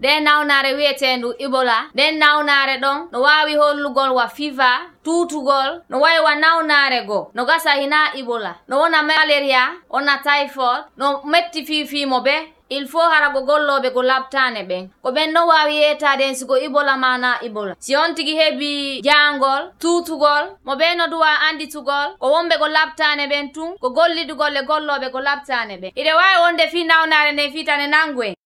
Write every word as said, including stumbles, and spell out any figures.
nden nawnare wi'etendu Ebola nden nawnare ɗon no wawi hollugol wa fever tutugol no wayi wa nawnare go no gasa hina Ebola no wona malaria ona typhoid no metti fifimo be il faut harago gollobe go labtane ben ko ben no wawi yetade sigo Ebola mana Ebola si on tigi hebi jangol tutugol mo be no duwa anditugol ko wombe go labtane ben tun ko gollidugol le gollobe go labtane ben ide wawi wonde fi nawnare ne fitane nangwe